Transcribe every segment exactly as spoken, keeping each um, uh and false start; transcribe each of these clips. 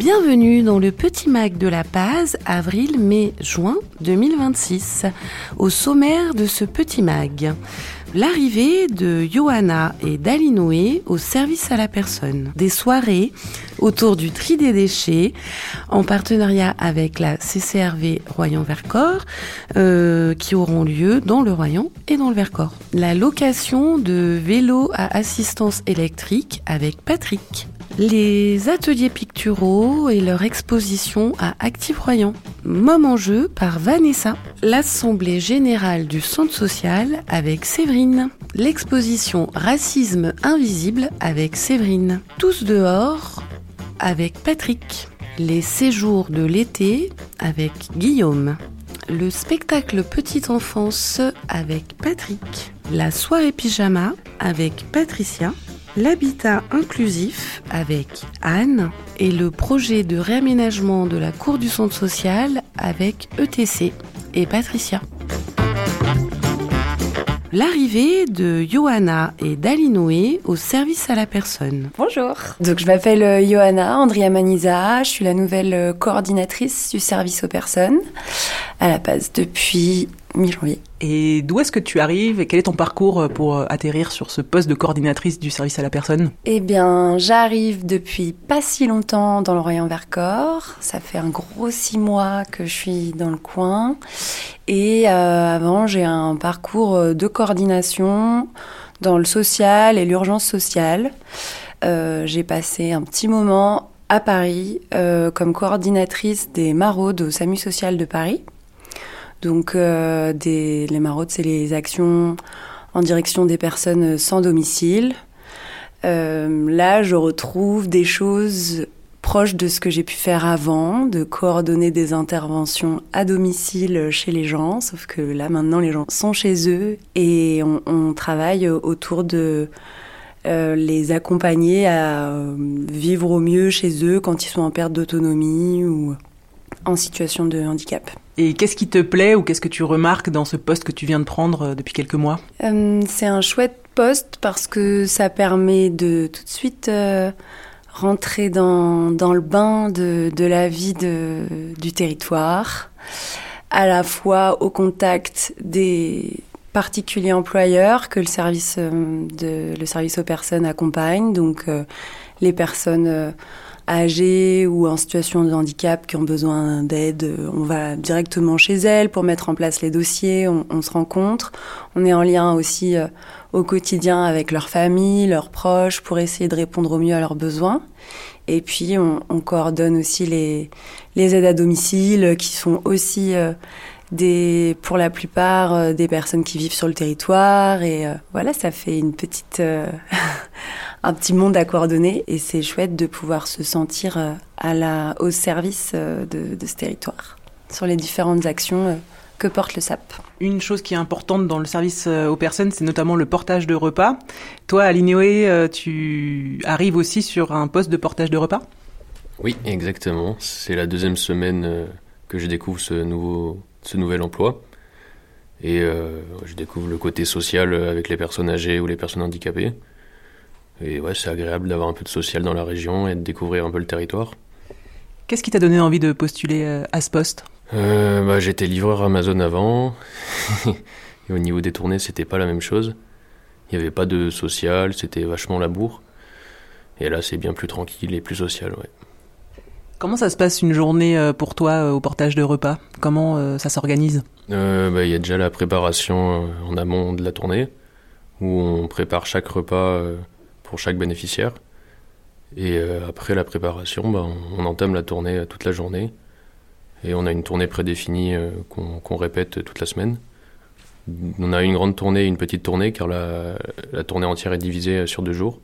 Bienvenue dans le Petit Mag de la Paz, avril, mai, juin deux mille vingt-six. Au sommaire de ce Petit Mag, l'arrivée de Johanna et d'Alinoé au service à la personne. Des soirées autour du tri des déchets en partenariat avec la C C R V Royan-Vercors euh, qui auront lieu dans le Royan et dans le Vercors. La location de vélos à assistance électrique avec Patrick. Les ateliers picturaux et leur exposition à Active Royan. Moment jeu par Vanessa. L'assemblée générale du centre social avec Séverine. L'exposition Racisme invisible avec Séverine. Tous dehors avec Patrick. Les séjours de l'été avec Guillaume. Le spectacle Petite Enfance avec Patrick. La soirée pyjama avec Patricia. L'habitat inclusif avec Anne et le projet de réaménagement de la cour du centre social avec E T C et Patricia. L'arrivée de Johanna et d'Alinoé au service à la personne. Bonjour. Donc je m'appelle Johanna Andrea Maniza, je suis la nouvelle coordinatrice du service aux personnes à la Paz depuis mi-janvier. Et d'où est-ce que tu arrives et quel est ton parcours pour atterrir sur ce poste de coordinatrice du service à la personne ? Eh bien, j'arrive depuis pas si longtemps dans le Royan-Vercors. Ça fait un gros six mois que je suis dans le coin. Et euh, avant, j'ai un parcours de coordination dans le social et l'urgence sociale. Euh, j'ai passé un petit moment à Paris euh, comme coordinatrice des maraudes au SAMU social de Paris. Donc, euh, des, les maraudes, c'est les actions en direction des personnes sans domicile. Euh, là, je retrouve des choses proches de ce que j'ai pu faire avant, de coordonner des interventions à domicile chez les gens, sauf que là, maintenant, les gens sont chez eux et on, on travaille autour de euh, les accompagner à vivre au mieux chez eux quand ils sont en perte d'autonomie ou en situation de handicap. Et qu'est-ce qui te plaît ou qu'est-ce que tu remarques dans ce poste que tu viens de prendre depuis quelques mois ? euh, C'est un chouette poste parce que ça permet de tout de suite euh, rentrer dans, dans le bain de, de la vie de, du territoire, à la fois au contact des particuliers employeurs que le service, euh, de, le service aux personnes accompagne, donc euh, les personnes Euh, âgées ou en situation de handicap qui ont besoin d'aide, on va directement chez elles pour mettre en place les dossiers, on, on se rencontre. On est en lien aussi euh, au quotidien avec leurs familles, leurs proches, pour essayer de répondre au mieux à leurs besoins. Et puis, on, on coordonne aussi les, les aides à domicile qui sont aussi euh, des, pour la plupart euh, des personnes qui vivent sur le territoire. Et euh, voilà, ça fait une petite... Euh un petit monde à coordonner et c'est chouette de pouvoir se sentir à la, au service de, de ce territoire sur les différentes actions que porte le S A P. Une chose qui est importante dans le service aux personnes, c'est notamment le portage de repas. Toi, Alinoé, tu arrives aussi sur un poste de portage de repas ? Oui, exactement. C'est la deuxième semaine que je découvre ce, nouveau, ce nouvel emploi. Et euh, je découvre le côté social avec les personnes âgées ou les personnes handicapées. Et ouais, c'est agréable d'avoir un peu de social dans la région et de découvrir un peu le territoire. Qu'est-ce qui t'a donné envie de postuler à ce poste ? euh, bah, J'étais livreur Amazon avant. Et au niveau des tournées, c'était pas la même chose. Il n'y avait pas de social, c'était vachement labour. Et là, c'est bien plus tranquille et plus social, ouais. Comment ça se passe une journée pour toi au portage de repas ? Comment ça s'organise ? euh, bah, y a déjà la préparation en amont de la tournée, où on prépare chaque repas pour chaque bénéficiaire. Et euh, après la préparation, bah, on, on entame la tournée toute la journée. Et on a une tournée prédéfinie euh, qu'on, qu'on répète toute la semaine. On a une grande tournée et une petite tournée, car la, la tournée entière est divisée sur deux jours.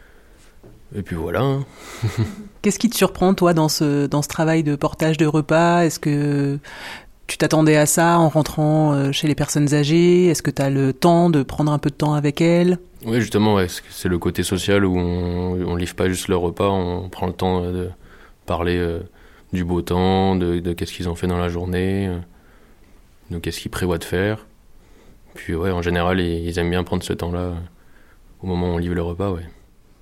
Et puis voilà. Hein. Qu'est-ce qui te surprend, toi, dans ce, dans ce travail de portage de repas ? Est-ce que tu t'attendais à ça en rentrant chez les personnes âgées ? Est-ce que tu as le temps de prendre un peu de temps avec elles ? Oui, justement, ouais, c'est le côté social où on ne livre pas juste le repas, on prend le temps de parler euh, du beau temps, de, de qu'est-ce qu'ils ont fait dans la journée, euh, de qu'est-ce qu'ils prévoient de faire. Puis ouais, en général, ils, ils aiment bien prendre ce temps-là euh, au moment où on livre le repas, ouais.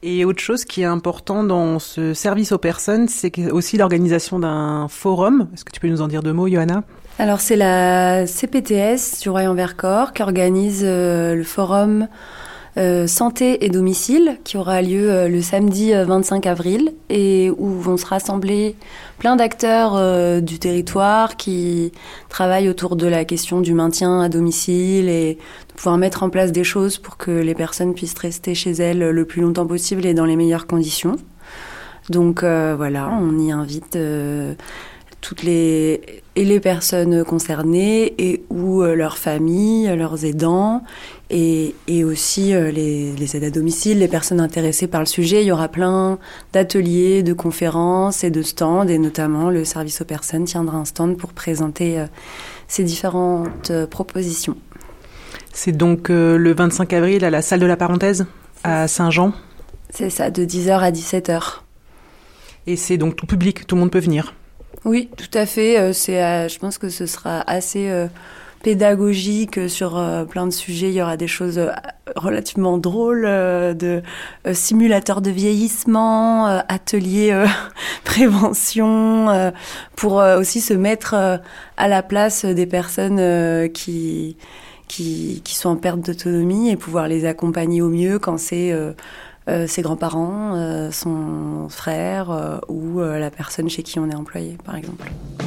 Et autre chose qui est important dans ce service aux personnes, c'est aussi l'organisation d'un forum. Est-ce que tu peux nous en dire deux mots, Johanna ? Alors c'est la C P T S du Royan-Vercors qui organise euh, le forum euh, santé et domicile qui aura lieu euh, le samedi euh, vingt-cinq avril et où vont se rassembler plein d'acteurs euh, du territoire qui travaillent autour de la question du maintien à domicile et de pouvoir mettre en place des choses pour que les personnes puissent rester chez elles le plus longtemps possible et dans les meilleures conditions. Donc euh, voilà, on y invite euh, toutes les et les personnes concernées et ou euh, leurs familles, leurs aidants et, et aussi euh, les, les aides à domicile, les personnes intéressées par le sujet. Il y aura plein d'ateliers, de conférences et de stands et notamment le service aux personnes tiendra un stand pour présenter euh, ces différentes euh, propositions. C'est donc euh, le vingt-cinq avril à la salle de la Parenthèse à Saint-Jean. C'est ça, de dix heures à dix-sept heures. Et c'est donc tout public, tout le monde peut venir. Oui, tout à fait. Euh, c'est, euh, je pense que ce sera assez euh, pédagogique sur euh, plein de sujets. Il y aura des choses euh, relativement drôles, euh, de euh, simulateurs de vieillissement, euh, ateliers euh, prévention, euh, pour euh, aussi se mettre euh, à la place des personnes euh, qui, qui, qui sont en perte d'autonomie et pouvoir les accompagner au mieux quand c'est... Euh, Euh, ses grands-parents, euh, son frère euh, ou euh, la personne chez qui on est employé, par exemple.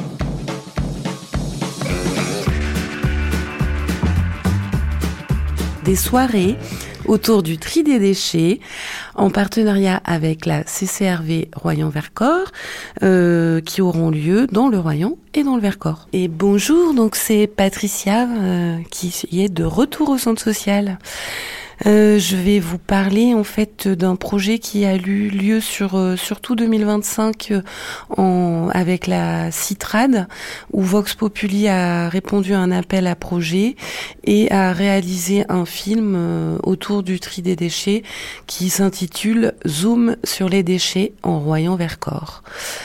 Des soirées autour du tri des déchets en partenariat avec la C C R V Royan-Vercors euh, qui auront lieu dans le Royan et dans le Vercors. Et bonjour, donc c'est Patricia euh, qui est de retour au centre social. Euh, je vais vous parler en fait d'un projet qui a eu lieu sur euh, surtout deux mille vingt-cinq euh, en, avec la CITRAD où Vox Populi a répondu à un appel à projet et a réalisé un film euh, autour du tri des déchets qui s'intitule Zoom sur les déchets en Royan-Vercors.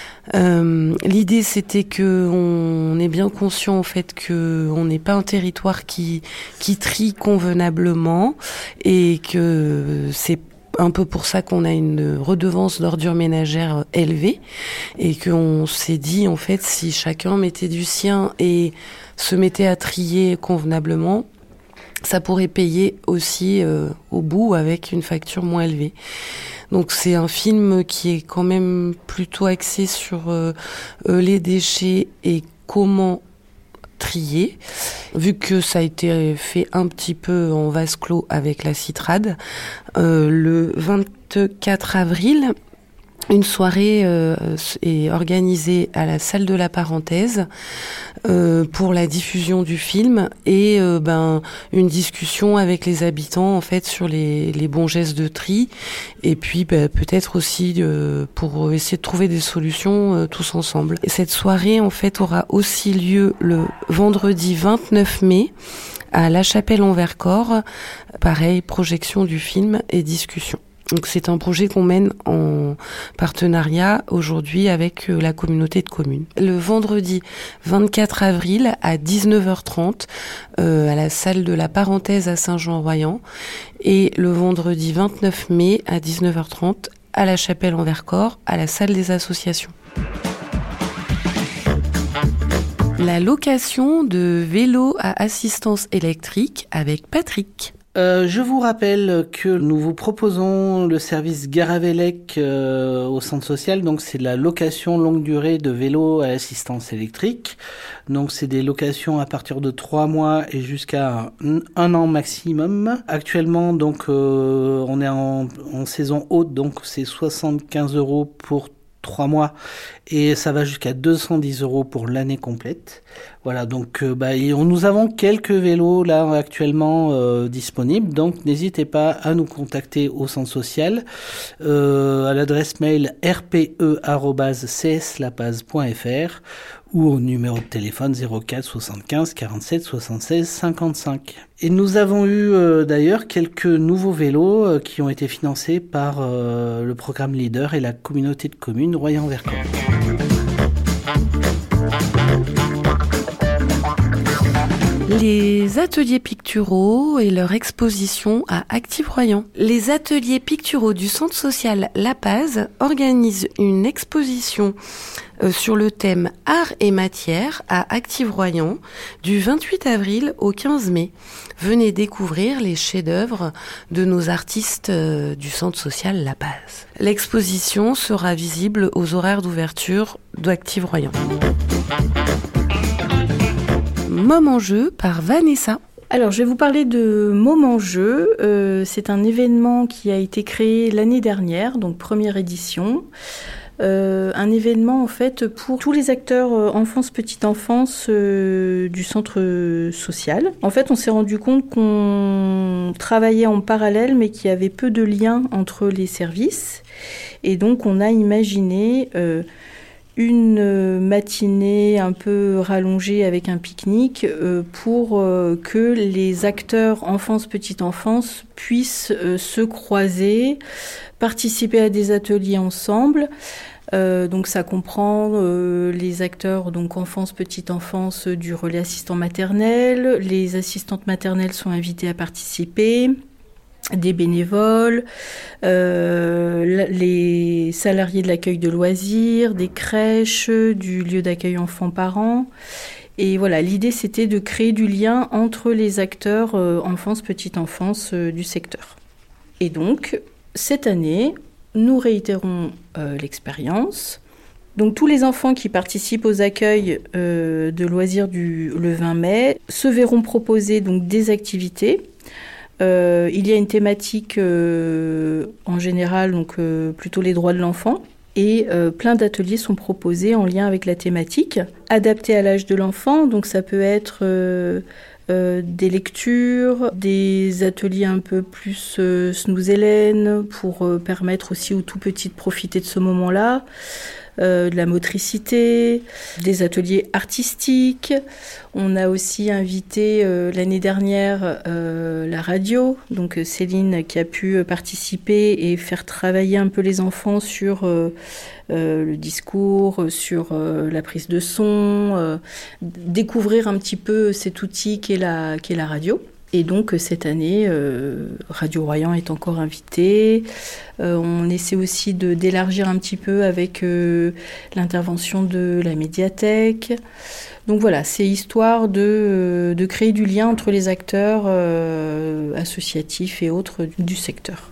Euh, l'idée c'était que on est bien conscient en fait que on n'est pas un territoire qui qui trie convenablement et que c'est un peu pour ça qu'on a une redevance d'ordures ménagères élevée et qu'on s'est dit en fait si chacun mettait du sien et se mettait à trier convenablement, ça pourrait payer aussi euh, au bout avec une facture moins élevée. Donc c'est un film qui est quand même plutôt axé sur euh, les déchets et comment trier, vu que ça a été fait un petit peu en vase clos avec la CITRAD. Euh, le vingt-quatre avril, une soirée euh, est organisée à la salle de la Parenthèse euh, pour la diffusion du film et euh, ben une discussion avec les habitants en fait sur les, les bons gestes de tri et puis ben, peut-être aussi euh, pour essayer de trouver des solutions euh, tous ensemble. Et cette soirée en fait aura aussi lieu le vendredi vingt-neuf mai à La Chapelle-en-Vercors. Pareil, projection du film et discussion. Donc c'est un projet qu'on mène en partenariat aujourd'hui avec la communauté de communes. Le vendredi vingt-quatre avril à dix-neuf heures trente euh, à la salle de la Parenthèse à Saint-Jean-Royan et le vendredi vingt-neuf mai à dix-neuf heures trente à La Chapelle-en-Vercors à la salle des associations. La location de vélos à assistance électrique avec Patrick. Euh, je vous rappelle que nous vous proposons le service Garavélec euh, au centre social. Donc c'est de la location longue durée de vélos à assistance électrique. Donc c'est des locations à partir de trois mois et jusqu'à un, un an maximum. Actuellement donc euh, on est en, en saison haute, donc c'est soixante-quinze euros pour trois mois et ça va jusqu'à deux cent dix euros pour l'année complète. Voilà, donc euh, bah, et on, nous avons quelques vélos là actuellement euh, disponibles, donc n'hésitez pas à nous contacter au centre social euh, à l'adresse mail r p e arobase c s lapaz point f r ou au numéro de téléphone zéro quatre soixante-quinze quarante-sept soixante-seize cinquante-cinq. Et nous avons eu euh, d'ailleurs quelques nouveaux vélos euh, qui ont été financés par euh, le programme Leader et la communauté de communes Royan-Vercors. Les ateliers picturaux et leur exposition à Active-Royan. Les ateliers picturaux du centre social La Paz organisent une exposition euh, sur le thème Art et matière à Active-Royan du vingt-huit avril au quinze mai. Venez découvrir les chefs-d'œuvre de nos artistes euh, du centre social La Paz. L'exposition sera visible aux horaires d'ouverture d'Active-Royan. Moment jeu par Vanessa. Alors, je vais vous parler de Moment jeu. Euh, c'est un événement qui a été créé l'année dernière, donc première édition. Euh, un événement en fait pour tous les acteurs euh, enfance petite enfance euh, du centre social. En fait, on s'est rendu compte qu'on travaillait en parallèle, mais qu'il y avait peu de liens entre les services, et donc on a imaginé euh, une matinée un peu rallongée avec un pique-nique euh, pour euh, que les acteurs enfance petite enfance puissent euh, se croiser, participer à des ateliers ensemble. Euh, donc ça comprend euh, les acteurs donc enfance petite enfance du relais assistant maternel, les assistantes maternelles sont invitées à participer, des bénévoles, euh, les salariés de l'accueil de loisirs, des crèches, du lieu d'accueil enfants-parents. Et voilà, l'idée c'était de créer du lien entre les acteurs euh, enfance petite enfance euh, du secteur. Et donc cette année, nous réitérons euh, l'expérience. Donc tous les enfants qui participent aux accueils euh, de loisirs du le vingt mai se verront proposer donc des activités. Euh, il y a une thématique euh, en général, donc euh, plutôt les droits de l'enfant, et euh, plein d'ateliers sont proposés en lien avec la thématique, adaptés à l'âge de l'enfant. Donc ça peut être euh, euh, des lectures, des ateliers un peu plus euh, snooze Hélène pour euh, permettre aussi aux tout petits de profiter de ce moment-là. Euh, de la motricité, des ateliers artistiques. On a aussi invité euh, l'année dernière euh, la radio, donc Céline qui a pu participer et faire travailler un peu les enfants sur euh, euh, le discours, sur euh, la prise de son, euh, découvrir un petit peu cet outil qu'est la, qu'est la radio. Et donc cette année, euh, Radio Royan est encore invité. Euh, on essaie aussi de, d'élargir un petit peu avec euh, l'intervention de la médiathèque. Donc voilà, c'est histoire de, de créer du lien entre les acteurs euh, associatifs et autres du secteur.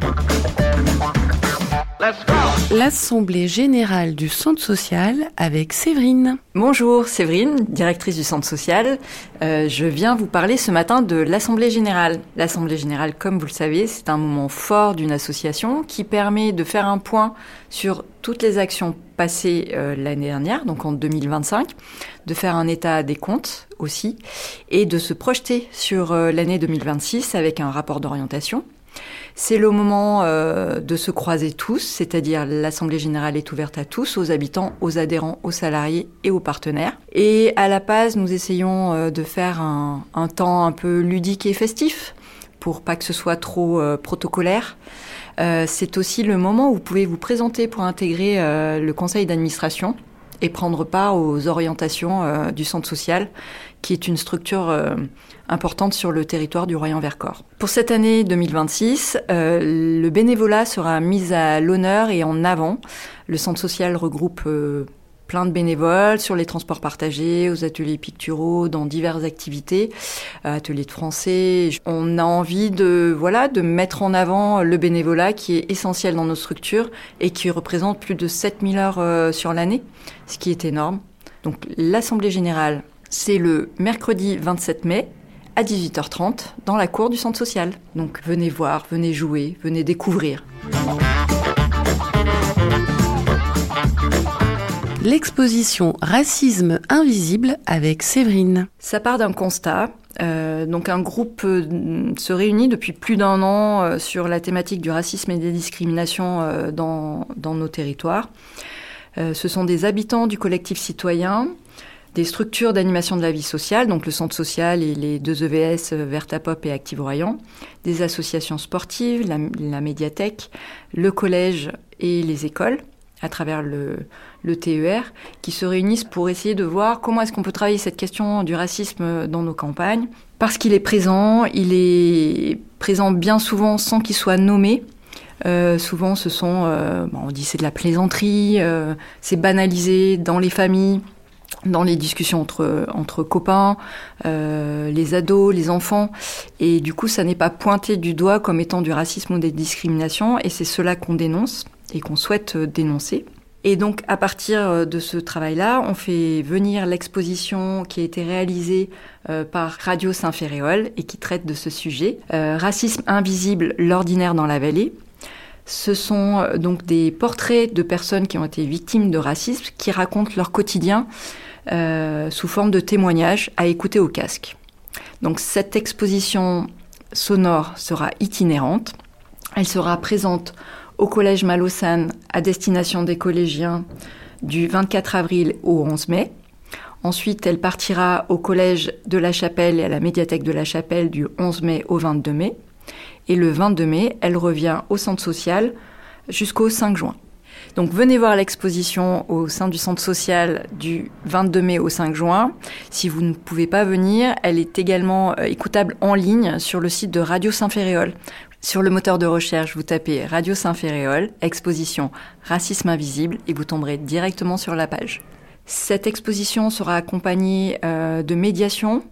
L'Assemblée générale du centre social avec Séverine. Bonjour, Séverine, directrice du centre social. Euh, je viens vous parler ce matin de l'Assemblée générale. L'Assemblée générale, comme vous le savez, c'est un moment fort d'une association qui permet de faire un point sur toutes les actions passées euh, l'année dernière, donc en deux mille vingt-cinq, de faire un état des comptes aussi, et de se projeter sur euh, l'année deux mille vingt-six avec un rapport d'orientation. C'est le moment euh, de se croiser tous, c'est-à-dire l'Assemblée générale est ouverte à tous, aux habitants, aux adhérents, aux salariés et aux partenaires. Et à La Paz, nous essayons euh, de faire un, un temps un peu ludique et festif, pour pas que ce soit trop euh, protocolaire. Euh, c'est aussi le moment où vous pouvez vous présenter pour intégrer euh, le conseil d'administration et prendre part aux orientations euh, du centre social, qui est une structure euh, importante sur le territoire du Royan-Vercors. Pour cette année deux mille vingt-six, euh, le bénévolat sera mis à l'honneur et en avant. Le centre social regroupe euh, plein de bénévoles sur les transports partagés, aux ateliers picturaux, dans diverses activités, euh, ateliers de français. On a envie de, voilà, de mettre en avant le bénévolat qui est essentiel dans nos structures et qui représente plus de sept mille heures euh, sur l'année, ce qui est énorme. Donc l'Assemblée générale, c'est le mercredi vingt-sept mai à dix-huit heures trente dans la cour du centre social. Donc venez voir, venez jouer, venez découvrir. L'exposition Racisme invisible avec Séverine. Ça part d'un constat. Euh, donc un groupe euh, se réunit depuis plus d'un an euh, sur la thématique du racisme et des discriminations euh, dans, dans nos territoires. Euh, ce sont des habitants du collectif citoyen, des structures d'animation de la vie sociale, donc le centre social et les deux E V S, Vertapop et Active-Royan, des associations sportives, la, la médiathèque, le collège et les écoles, à travers le, le T E R, qui se réunissent pour essayer de voir comment est-ce qu'on peut travailler cette question du racisme dans nos campagnes. Parce qu'il est présent, il est présent bien souvent sans qu'il soit nommé. Euh, souvent, ce sont, euh, bon, on dit c'est de la plaisanterie, euh, c'est banalisé dans les familles, dans les discussions entre, entre copains, euh, les ados, les enfants. Et du coup, ça n'est pas pointé du doigt comme étant du racisme ou des discriminations. Et c'est cela qu'on dénonce et qu'on souhaite dénoncer. Et donc, à partir de ce travail-là, on fait venir l'exposition qui a été réalisée euh, par Radio Saint-Ferréol et qui traite de ce sujet. Euh, Racisme invisible, l'ordinaire dans la vallée. Ce sont euh, donc des portraits de personnes qui ont été victimes de racisme, qui racontent leur quotidien euh, sous forme de témoignages à écouter au casque. Donc, cette exposition sonore sera itinérante. Elle sera présente au Collège Malaussane à destination des collégiens du vingt-quatre avril au onze mai. Ensuite, elle partira au Collège de la Chapelle et à la médiathèque de la Chapelle du onze mai au vingt-deux mai. Et le vingt-deux mai, elle revient au centre social jusqu'au cinq juin. Donc venez voir l'exposition au sein du centre social du vingt-deux mai au cinq juin. Si vous ne pouvez pas venir, elle est également écoutable en ligne sur le site de Radio Saint-Ferréol. Sur le moteur de recherche, vous tapez Radio Saint-Ferréol, exposition Racisme invisible et vous tomberez directement sur la page. Cette exposition sera accompagnée euh, de médiations,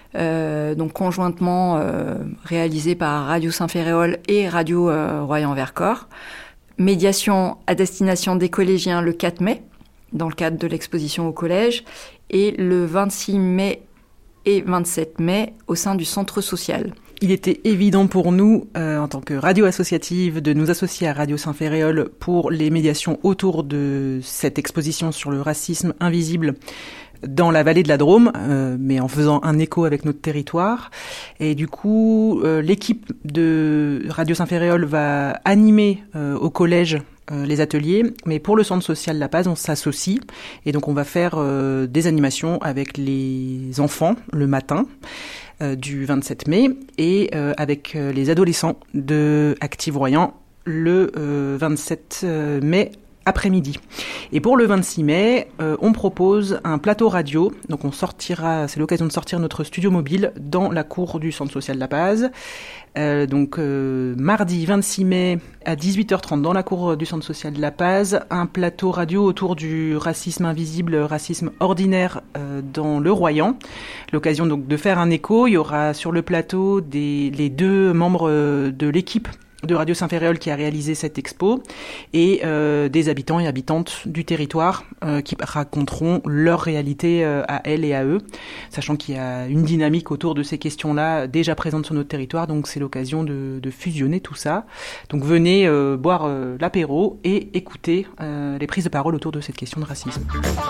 euh, donc conjointement euh, réalisée par Radio Saint-Ferréol et Radio euh, Royan-Vercors. Médiation à destination des collégiens le quatre mai, dans le cadre de l'exposition au collège, et le vingt-six mai et vingt-sept mai au sein du centre social. Il était évident pour nous, euh, en tant que radio associative, de nous associer à Radio Saint-Ferréol pour les médiations autour de cette exposition sur le racisme invisible dans la vallée de la Drôme, euh, mais en faisant un écho avec notre territoire. Et du coup, euh, l'équipe de Radio Saint-Ferréol va animer euh, au collège euh, les ateliers, mais pour le centre social La Paz, on s'associe et donc on va faire euh, des animations avec les enfants le matin euh, du vingt-sept mai et euh, avec euh, les adolescents de Active Royan le euh, vingt-sept mai après-midi. Et pour le vingt-six mai, euh, on propose un plateau radio. Donc on sortira, c'est l'occasion de sortir notre studio mobile dans la cour du centre social La Paz. Euh, donc euh, mardi vingt-six mai à dix-huit heures trente dans la cour du centre social de La Paz, un plateau radio autour du racisme invisible, racisme ordinaire euh, dans le Royan. L'occasion donc de faire un écho. Il y aura sur le plateau des, les deux membres de l'équipe de Radio Saint-Ferréol qui a réalisé cette expo et euh, des habitants et habitantes du territoire euh, qui raconteront leur réalité euh, à elles et à eux, sachant qu'il y a une dynamique autour de ces questions-là déjà présente sur notre territoire, donc c'est l'occasion de, de fusionner tout ça. Donc venez euh, boire euh, l'apéro et écouter euh, les prises de parole autour de cette question de racisme.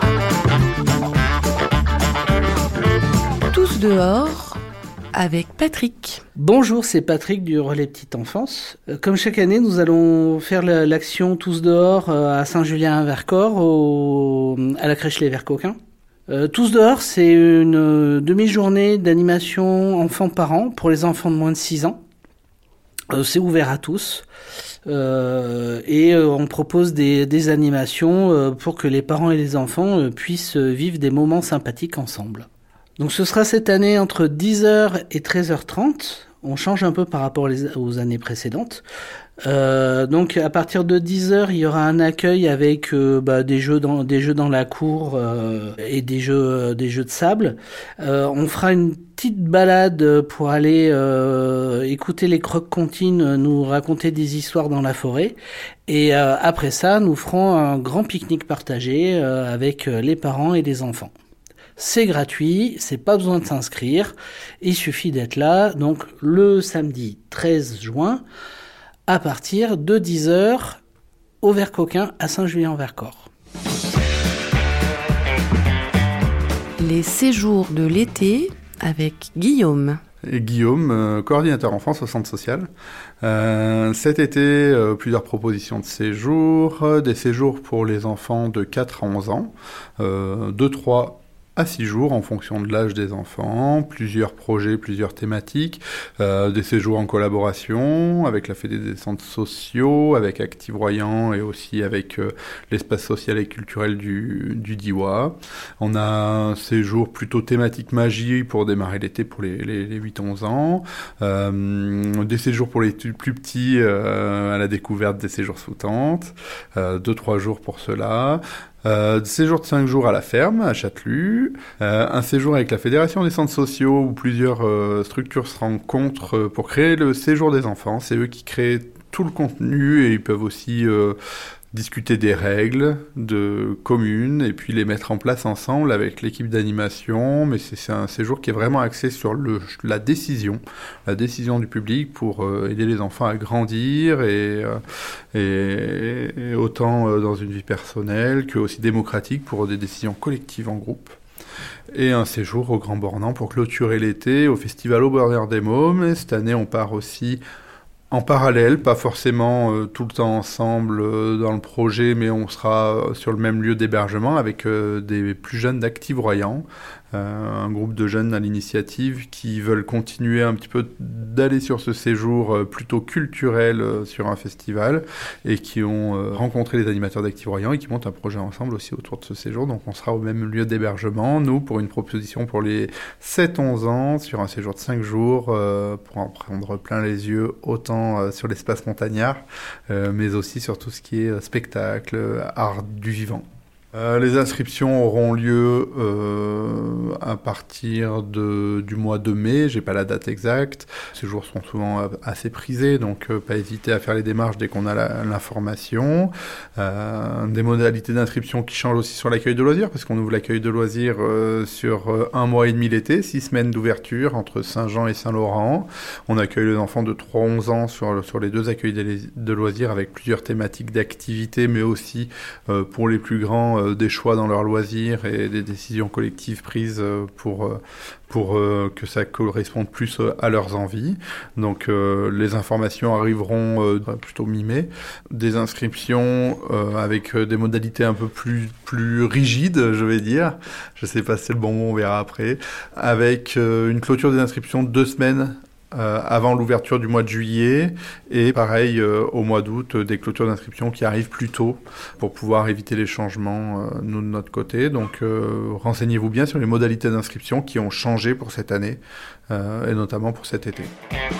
Tous dehors avec Patrick. Bonjour, c'est Patrick du Relais Petite Enfance. Comme chaque année, nous allons faire l'action Tous dehors à Saint-Julien-Vercors, au, à la crèche Les Verts Coquins. Euh, Tous dehors, c'est une demi-journée d'animation enfants-parents pour les enfants de moins de six ans. Euh, c'est ouvert à tous. Euh, et euh, on propose des, des animations euh, pour que les parents et les enfants euh, puissent vivre des moments sympathiques ensemble. Donc ce sera cette année entre dix heures et treize heures trente. On change un peu par rapport aux années précédentes. Euh, donc à partir de dix heures, il y aura un accueil avec euh, bah, des jeux dans des jeux dans la cour euh, et des jeux euh, des jeux de sable. Euh, on fera une petite balade pour aller euh, écouter les croque-comptines nous raconter des histoires dans la forêt. Et euh, après ça, nous ferons un grand pique-nique partagé euh, avec les parents et les enfants. C'est gratuit, c'est pas besoin de s'inscrire, il suffit d'être là, donc le samedi treize juin, à partir de dix heures, au Vert Coquin à Saint-Julien-Vercors. Les séjours de l'été avec Guillaume. Et Guillaume, euh, coordinateur enfance au centre social. Euh, cet été, euh, plusieurs propositions de séjours, euh, des séjours pour les enfants de quatre à onze ans, euh, de trois à six jours en fonction de l'âge des enfants, plusieurs projets, plusieurs thématiques, euh, des séjours en collaboration avec la Fédé des centres sociaux, avec Active Royan et aussi avec euh, l'espace social et culturel du, du D I W A. On a un séjour plutôt thématique magie pour démarrer l'été pour les, les, les huit onze ans, euh, des séjours pour les plus petits euh, à la découverte des séjours sous tente, euh, deux trois jours pour cela. Euh, séjour de cinq jours à la ferme, à Châtelus, euh, un séjour avec la Fédération des centres sociaux où plusieurs euh, structures se rencontrent euh, pour créer le séjour des enfants. C'est eux qui créent tout le contenu et ils peuvent aussi euh, discuter des règles de communes et puis les mettre en place ensemble avec l'équipe d'animation. Mais c'est, c'est un séjour qui est vraiment axé sur le, la décision, la décision du public pour euh, aider les enfants à grandir et, euh, et, et autant euh, dans une vie personnelle que aussi démocratique pour des décisions collectives en groupe. Et un séjour au Grand Bornand pour clôturer l'été au Festival au Bonheur des Mômes. Et cette année, on part aussi en parallèle, pas forcément euh, tout le temps ensemble euh, dans le projet, mais on sera euh, sur le même lieu d'hébergement avec euh, des plus jeunes d'Active Royan, euh, un groupe de jeunes à l'initiative qui veulent continuer un petit peu d'aller sur ce séjour euh, plutôt culturel euh, sur un festival et qui ont euh, rencontré les animateurs d'Active Royan et qui montent un projet ensemble aussi autour de ce séjour. Donc on sera au même lieu d'hébergement, nous, pour une proposition pour les sept onze ans sur un séjour de cinq jours euh, pour en prendre plein les yeux, autant euh, sur l'espace montagnard, euh, mais aussi sur tout ce qui est euh, spectacle, art du vivant. Euh, les inscriptions auront lieu euh, à partir de, du mois de mai, j'ai pas la date exacte. Ces jours sont souvent assez prisés, donc euh, pas hésiter à faire les démarches dès qu'on a la, l'information. Euh, des modalités d'inscription qui changent aussi sur l'accueil de loisirs, parce qu'on ouvre l'accueil de loisirs euh, sur euh, un mois et demi l'été, six semaines d'ouverture entre Saint-Jean et Saint-Laurent. On accueille les enfants de trois à onze ans sur, sur les deux accueils de, de loisirs avec plusieurs thématiques d'activités, mais aussi euh, pour les plus grands, des choix dans leurs loisirs et des décisions collectives prises pour, pour euh, que ça corresponde plus à leurs envies. Donc euh, les informations arriveront euh, plutôt mi-mai. Des inscriptions euh, avec des modalités un peu plus, plus rigides, je vais dire. Je ne sais pas si c'est le bon mot, on verra après. Avec euh, une clôture des inscriptions deux semaines Euh, avant l'ouverture du mois de juillet et pareil euh, au mois d'août, euh, des clôtures d'inscription qui arrivent plus tôt pour pouvoir éviter les changements euh, nous de notre côté. Donc euh, renseignez-vous bien sur les modalités d'inscription qui ont changé pour cette année euh, et notamment pour cet été.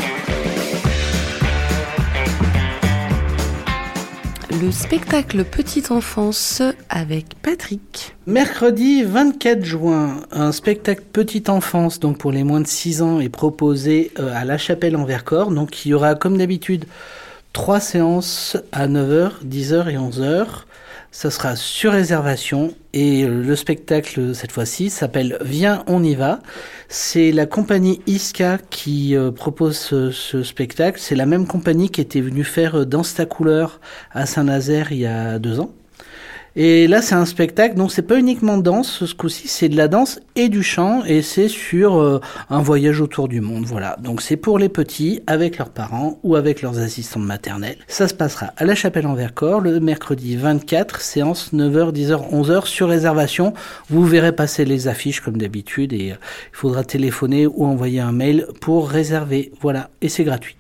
Le spectacle Petite Enfance avec Patrick. Mercredi vingt-quatre juin, un spectacle Petite Enfance, donc pour les moins de six ans, est proposé euh, à La Chapelle en Vercors. Donc il y aura comme d'habitude trois séances à neuf heures, dix heures et onze heures. Ça sera sur réservation et le spectacle cette fois-ci s'appelle Viens, on y va. C'est la compagnie Iska qui euh, propose ce, ce spectacle. C'est la même compagnie qui était venue faire Danse ta couleur à Saint-Nazaire il y a deux ans. Et là, c'est un spectacle, donc c'est pas uniquement danse, ce coup-ci, c'est de la danse et du chant, et c'est sur euh, un voyage autour du monde, voilà. Donc c'est pour les petits, avec leurs parents ou avec leurs assistantes maternelles. Ça se passera à La Chapelle en Vercors, le mercredi vingt-quatre, séance neuf heures, dix heures, onze heures, sur réservation. Vous verrez passer les affiches comme d'habitude, et euh, il faudra téléphoner ou envoyer un mail pour réserver, voilà, et c'est gratuit.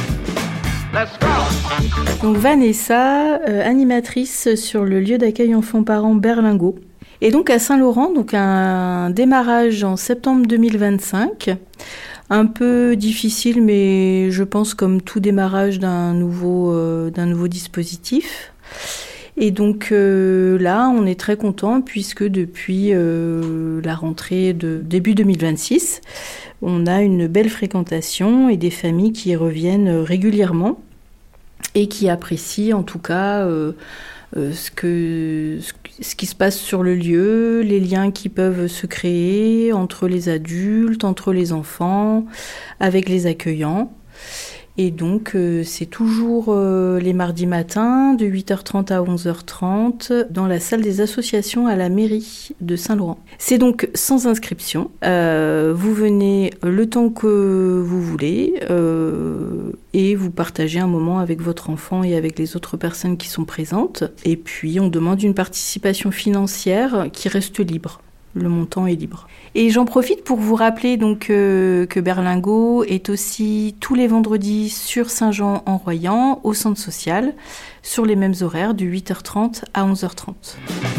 Donc Vanessa, euh, animatrice sur le lieu d'accueil enfants-parents Berlingot. Et donc à Saint-Laurent, donc un démarrage en septembre deux mille vingt-cinq. Un peu difficile, mais je pense comme tout démarrage d'un nouveau, euh, d'un nouveau dispositif. Et donc euh, là, on est très content puisque depuis euh, la rentrée de début deux mille vingt-six, on a une belle fréquentation et des familles qui y reviennent régulièrement et qui apprécient en tout cas euh, euh, ce, que, ce qui se passe sur le lieu, les liens qui peuvent se créer entre les adultes, entre les enfants, avec les accueillants. Et donc, euh, c'est toujours euh, les mardis matins, de huit heures trente à onze heures trente, dans la salle des associations à la mairie de Saint-Laurent. C'est donc sans inscription. Euh, vous venez le temps que vous voulez euh, et vous partagez un moment avec votre enfant et avec les autres personnes qui sont présentes. Et puis, on demande une participation financière qui reste libre. Le montant est libre. Et j'en profite pour vous rappeler donc euh, que Berlingot est aussi tous les vendredis sur Saint-Jean-en-Royans, au centre social, sur les mêmes horaires, du huit heures trente à onze heures trente.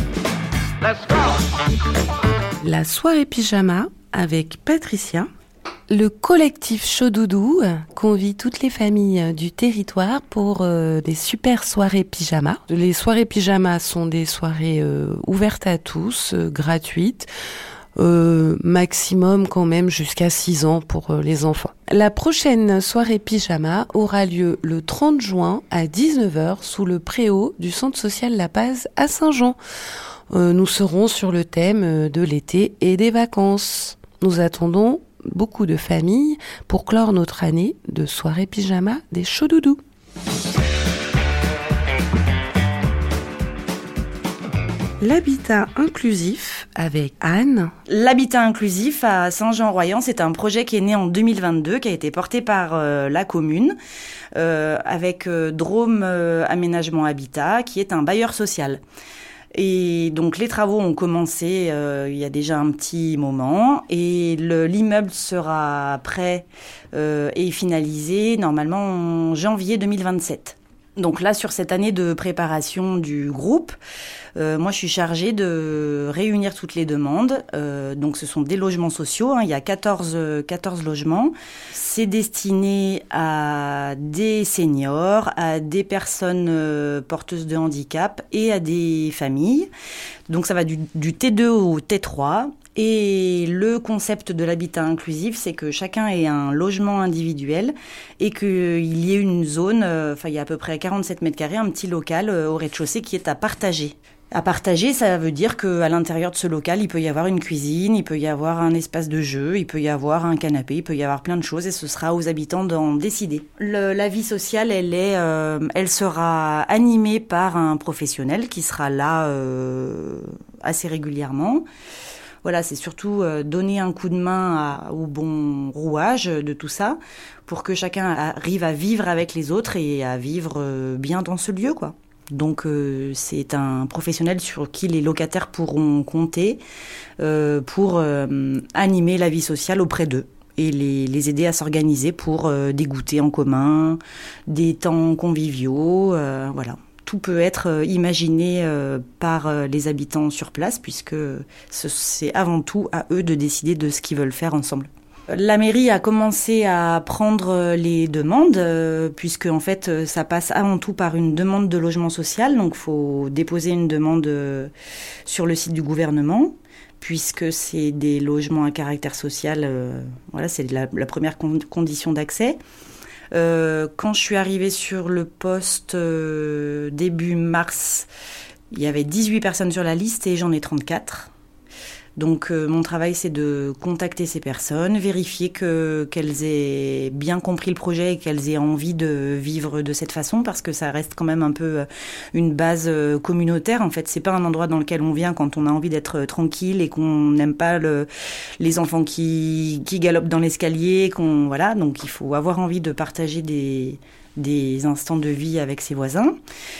La soirée pyjama avec Patricia. Le collectif Chaud Doudou convie toutes les familles du territoire pour euh, des super soirées pyjama. Les soirées pyjama sont des soirées euh, ouvertes à tous, euh, gratuites, euh, maximum quand même jusqu'à six ans pour euh, les enfants. La prochaine soirée pyjama aura lieu le trente juin à dix-neuf heures sous le préau du centre social La Paz à Saint-Jean. Euh, nous serons sur le thème de l'été et des vacances. Nous attendons beaucoup de familles pour clore notre année de soirée pyjama des Chauds Doudous. L'habitat inclusif avec Anne. L'habitat inclusif à Saint-Jean-en-Royans, c'est un projet qui est né en deux mille vingt-deux, qui a été porté par euh, la commune euh, avec euh, Drôme euh, Aménagement Habitat, qui est un bailleur social. Et donc les travaux ont commencé euh, il y a déjà un petit moment et le, l'immeuble sera prêt euh, et finalisé normalement en janvier deux mille vingt-sept. Donc là, sur cette année de préparation du groupe, euh, moi je suis chargée de réunir toutes les demandes. Euh, donc ce sont des logements sociaux, hein, il y a quatorze, quatorze logements. C'est destiné à des seniors, à des personnes euh, porteuses de handicap et à des familles. Donc ça va du, du T deux au T trois. Et le concept de l'habitat inclusif, c'est que chacun ait un logement individuel et qu'il y ait une zone, euh, enfin il y a à peu près quarante-sept mètres carrés, un petit local euh, au rez-de-chaussée qui est à partager. À partager, ça veut dire qu'à l'intérieur de ce local, il peut y avoir une cuisine, il peut y avoir un espace de jeu, il peut y avoir un canapé, il peut y avoir plein de choses et ce sera aux habitants d'en décider. Le, la vie sociale, elle, est, euh, elle sera animée par un professionnel qui sera là euh, assez régulièrement. Voilà, c'est surtout euh, donner un coup de main à, au bon rouage de tout ça pour que chacun arrive à vivre avec les autres et à vivre euh, bien dans ce lieu, quoi. Donc euh, c'est un professionnel sur qui les locataires pourront compter euh, pour euh, animer la vie sociale auprès d'eux et les, les aider à s'organiser pour euh, des goûters en commun, des temps conviviaux, euh, voilà. Tout peut être imaginé euh, par euh, les habitants sur place puisque ce, c'est avant tout à eux de décider de ce qu'ils veulent faire ensemble. La mairie a commencé à prendre les demandes euh, puisque en fait ça passe avant tout par une demande de logement social, donc il faut déposer une demande euh, sur le site du gouvernement puisque c'est des logements à caractère social, euh, voilà, c'est la, la première con- condition d'accès. Euh, quand je suis arrivée sur le poste euh, début mars, il y avait dix-huit personnes sur la liste et j'en ai trente-quatre. Donc euh, mon travail, c'est de contacter ces personnes, vérifier que, qu'elles aient bien compris le projet et qu'elles aient envie de vivre de cette façon, parce que ça reste quand même un peu une base communautaire. En fait, c'est pas un endroit dans lequel on vient quand on a envie d'être tranquille et qu'on n'aime pas le, les enfants qui, qui galopent dans l'escalier. Qu'on, voilà, donc il faut avoir envie de partager des, des instants de vie avec ses voisins.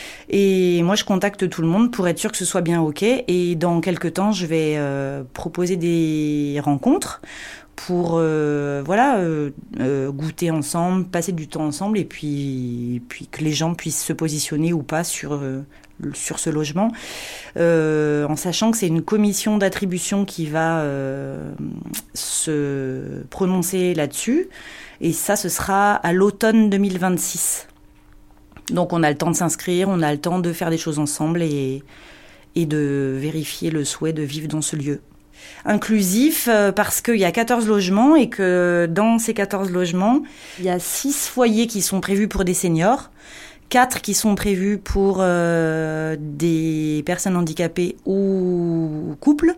Et moi, je contacte tout le monde pour être sûr que ce soit bien OK. Et dans quelques temps, je vais euh, proposer des rencontres pour euh, voilà, euh, euh, goûter ensemble, passer du temps ensemble et puis, puis que les gens puissent se positionner ou pas sur, euh, sur ce logement. Euh, en sachant que c'est une commission d'attribution qui va euh, se prononcer là-dessus. Et ça, ce sera à l'automne deux mille vingt-six. Donc on a le temps de s'inscrire, on a le temps de faire des choses ensemble et, et de vérifier le souhait de vivre dans ce lieu. Inclusif euh, parce qu'il y a quatorze logements et que dans ces quatorze logements, il y a six foyers qui sont prévus pour des seniors, quatre qui sont prévus pour euh, des personnes handicapées ou couples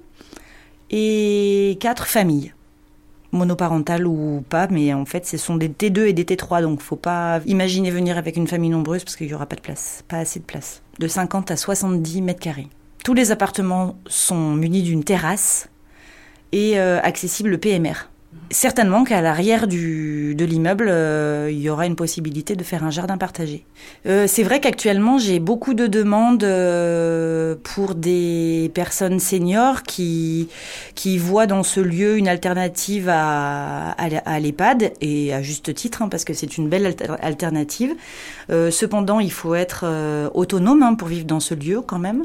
et quatre familles. Monoparentales ou pas, mais en fait ce sont des T deux et des T trois, donc faut pas imaginer venir avec une famille nombreuse parce qu'il y aura pas de place, pas assez de place. De cinquante à soixante-dix mètres carrés. Tous les appartements sont munis d'une terrasse et euh, accessibles P M R. Certainement qu'à l'arrière du, de l'immeuble, euh, il y aura une possibilité de faire un jardin partagé. Euh, c'est vrai qu'actuellement, j'ai beaucoup de demandes euh, pour des personnes seniors qui, qui voient dans ce lieu une alternative à, à, à l'EHPAD, et à juste titre, hein, parce que c'est une belle alter- alternative. Euh, cependant, il faut être euh, autonome hein, pour vivre dans ce lieu quand même.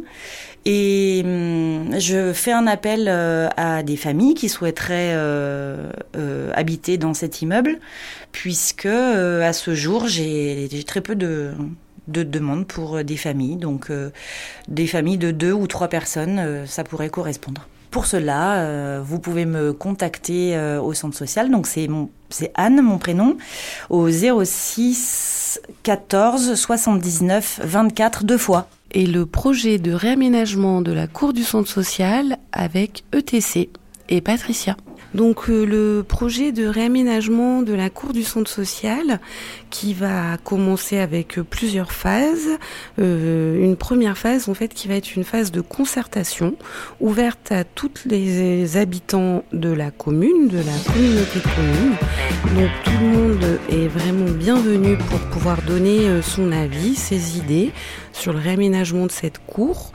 Et hum, je fais un appel euh, à des familles qui souhaiteraient euh, euh, habiter dans cet immeuble, puisque euh, à ce jour, j'ai, j'ai très peu de, de demandes pour des familles. Donc, euh, des familles de deux ou trois personnes, euh, ça pourrait correspondre. Pour cela, euh, vous pouvez me contacter euh, au centre social. Donc, c'est, mon, c'est Anne, mon prénom, au zéro six quatorze soixante-dix-neuf vingt-quatre, deux fois. Et le projet de réaménagement de la cour du centre social avec E T C et Patricia. Donc euh, le projet de réaménagement de la cour du centre social qui va commencer avec euh, plusieurs phases. Euh, une première phase en fait qui va être une phase de concertation ouverte à tous les habitants de la commune, de la communauté de communes. Donc tout le monde est vraiment bienvenu pour pouvoir donner euh, son avis, ses idées sur le réaménagement de cette cour.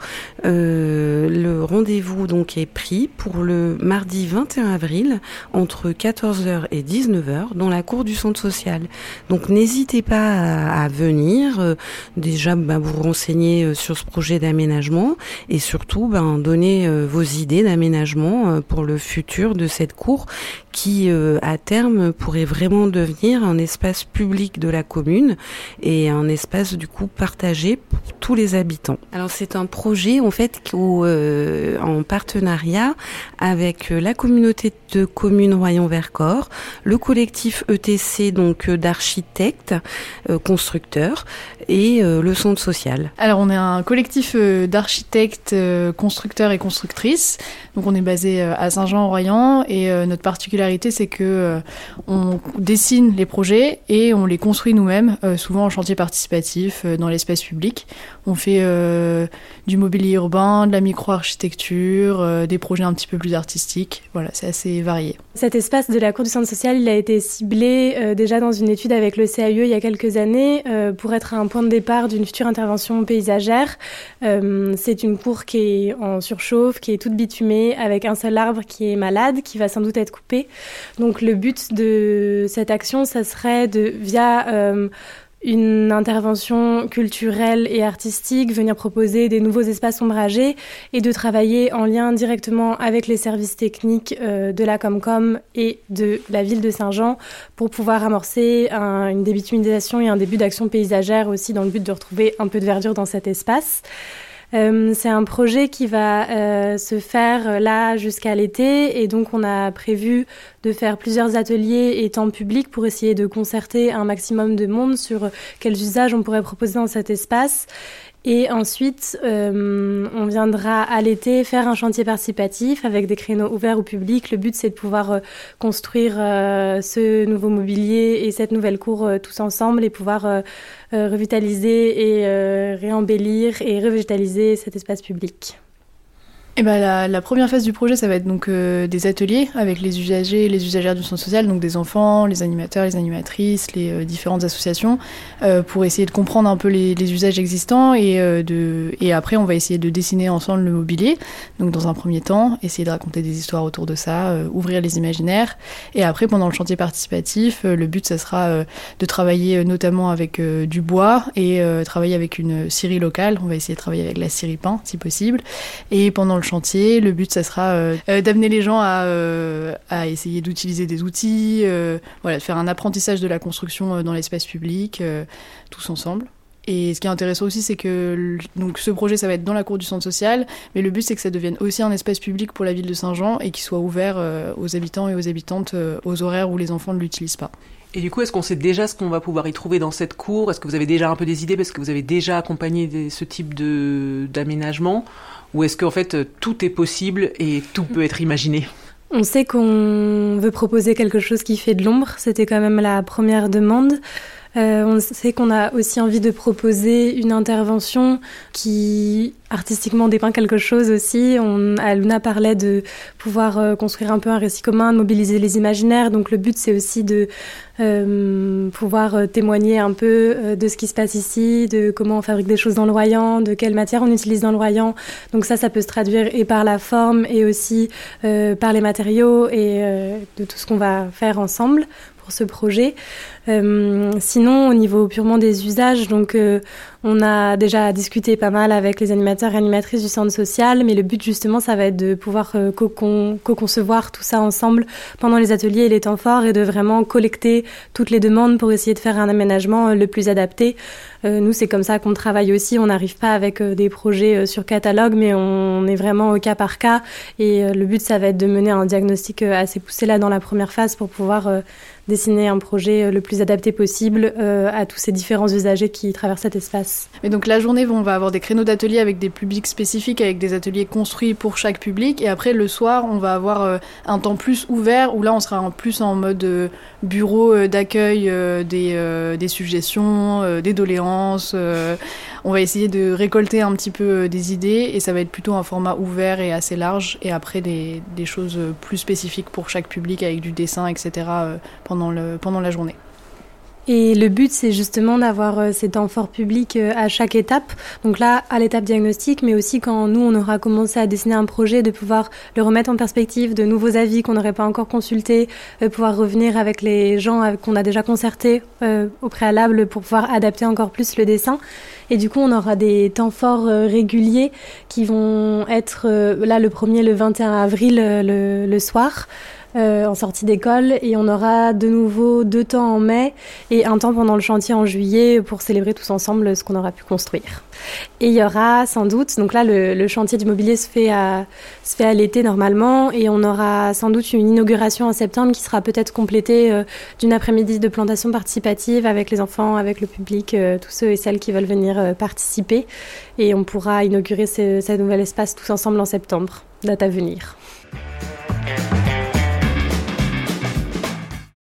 Euh, le rendez-vous donc est pris pour le mardi vingt et un avril entre quatorze heures et dix-neuf heures dans la cour du centre social. Donc n'hésitez pas à, à venir, euh, déjà bah, vous renseigner euh, sur ce projet d'aménagement et surtout bah, donner euh, vos idées d'aménagement euh, pour le futur de cette cour qui euh, à terme pourrait vraiment devenir un espace public de la commune et un espace du coup partagé pour tous les habitants. Alors c'est un projet en fait où, euh, en partenariat avec la communauté de communes Royan-Vercors, le collectif E T C donc d'architectes, euh, constructeurs et euh, le centre social. Alors on est un collectif euh, d'architectes, euh, constructeurs et constructrices. Donc on est basé euh, à Saint-Jean-en-Royan et euh, notre particularité c'est que euh, on dessine les projets et on les construit nous-mêmes, euh, souvent en chantier participatif euh, dans l'espace public. On fait euh, du mobilier urbain, de la micro-architecture, euh, des projets un petit peu plus artistiques. Voilà, c'est assez varié. Cet espace de la cour du centre social, il a été ciblé euh, déjà dans une étude avec le C A U E il y a quelques années euh, pour être un point de départ d'une future intervention paysagère. Euh, c'est une cour qui est en surchauffe, qui est toute bitumée, avec un seul arbre qui est malade, qui va sans doute être coupé. Donc le but de cette action, ça serait de, via euh, une intervention culturelle et artistique, venir proposer des nouveaux espaces ombragés et de travailler en lien directement avec les services techniques euh, de la Comcom et de la ville de Saint-Jean pour pouvoir amorcer un, une débitumisation et un début d'action paysagère aussi dans le but de retrouver un peu de verdure dans cet espace. Euh, c'est un projet qui va euh, se faire euh, là jusqu'à l'été et donc on a prévu de faire plusieurs ateliers et temps publics pour essayer de concerter un maximum de monde sur euh, quels usages on pourrait proposer dans cet espace. Et ensuite, euh, on viendra à l'été faire un chantier participatif avec des créneaux ouverts au public. Le but, c'est de pouvoir euh, construire euh, ce nouveau mobilier et cette nouvelle cour euh, tous ensemble et pouvoir euh, euh, revitaliser et euh, réembellir et revégétaliser cet espace public. Et ben la, la première phase du projet, ça va être donc euh, des ateliers avec les usagers et les usagères du centre social, donc des enfants, les animateurs, les animatrices, les euh, différentes associations, euh, pour essayer de comprendre un peu les, les usages existants et, euh, de, et après on va essayer de dessiner ensemble le mobilier. Donc dans un premier temps, essayer de raconter des histoires autour de ça, euh, ouvrir les imaginaires. Et après, pendant le chantier participatif, euh, le but, ça sera euh, de travailler euh, notamment avec euh, du bois et euh, travailler avec une scierie locale. On va essayer de travailler avec la scierie peint, si possible. Et pendant le chantier, le but ça sera euh, euh, d'amener les gens à, euh, à essayer d'utiliser des outils, euh, voilà, de faire un apprentissage de la construction euh, dans l'espace public, euh, tous ensemble. Et ce qui est intéressant aussi, c'est que donc, ce projet, ça va être dans la cour du centre social, mais le but, c'est que ça devienne aussi un espace public pour la ville de Saint-Jean et qu'il soit ouvert euh, aux habitants et aux habitantes euh, aux horaires où les enfants ne l'utilisent pas. Et du coup, est-ce qu'on sait déjà ce qu'on va pouvoir y trouver dans cette cour ? Est-ce que vous avez déjà un peu des idées parce que vous avez déjà accompagné des, ce type de, d'aménagement ? Ou est-ce qu'en fait, tout est possible et tout peut être imaginé ? On sait qu'on veut proposer quelque chose qui fait de l'ombre. C'était quand même la première demande. Euh, on sait qu'on a aussi envie de proposer une intervention qui artistiquement dépeint quelque chose aussi. On, Aluna parlait de pouvoir euh, construire un peu un récit commun, de mobiliser les imaginaires. Donc le but, c'est aussi de euh, pouvoir euh, témoigner un peu euh, de ce qui se passe ici, de comment on fabrique des choses dans le Royan, de quelle matière on utilise dans le Royan. Donc ça, ça peut se traduire et par la forme et aussi euh, par les matériaux et euh, de tout ce qu'on va faire ensemble pour ce projet. Euh, sinon, au niveau purement des usages, donc euh, on a déjà discuté pas mal avec les animateurs et animatrices du centre social, mais le but justement, ça va être de pouvoir euh, co-con- co-concevoir tout ça ensemble pendant les ateliers et les temps forts et de vraiment collecter toutes les demandes pour essayer de faire un aménagement euh, le plus adapté. Euh, nous, c'est comme ça qu'on travaille aussi. On n'arrive pas avec euh, des projets euh, sur catalogue, mais on est vraiment au cas par cas. Et euh, le but, ça va être de mener un diagnostic euh, assez poussé là dans la première phase pour pouvoir euh, dessiner un projet euh, le plus adapté possible euh, à tous ces différents usagers qui traversent cet espace. Et donc la journée, on va avoir des créneaux d'ateliers avec des publics spécifiques, avec des ateliers construits pour chaque public. Et après, le soir, on va avoir euh, un temps plus ouvert, où là, on sera en plus en mode euh, bureau euh, d'accueil euh, des, euh, des suggestions, euh, des doléances. Euh, on va essayer de récolter un petit peu euh, des idées, et ça va être plutôt un format ouvert et assez large. Et après, des, des choses plus spécifiques pour chaque public, avec du dessin, et cetera, euh, pendant, le, pendant la journée. Et le but, c'est justement d'avoir euh, ces temps forts publics euh, à chaque étape. Donc là, à l'étape diagnostic, mais aussi quand nous, on aura commencé à dessiner un projet, de pouvoir le remettre en perspective, de nouveaux avis qu'on n'aurait pas encore consultés, euh, pouvoir revenir avec les gens avec, qu'on a déjà concertés euh, au préalable pour pouvoir adapter encore plus le dessin. Et du coup, on aura des temps forts euh, réguliers qui vont être, euh, là, le premier, le vingt et un avril, euh, le, le soir. Euh, en sortie d'école, et on aura de nouveau deux temps en mai et un temps pendant le chantier en juillet pour célébrer tous ensemble ce qu'on aura pu construire. Et il y aura sans doute, donc là le, le chantier du mobilier se fait, à, se fait à l'été normalement, et on aura sans doute une inauguration en septembre qui sera peut-être complétée euh, d'une après-midi de plantation participative avec les enfants, avec le public, euh, tous ceux et celles qui veulent venir euh, participer, et on pourra inaugurer ce, ce nouvel espace tous ensemble en septembre, date à venir.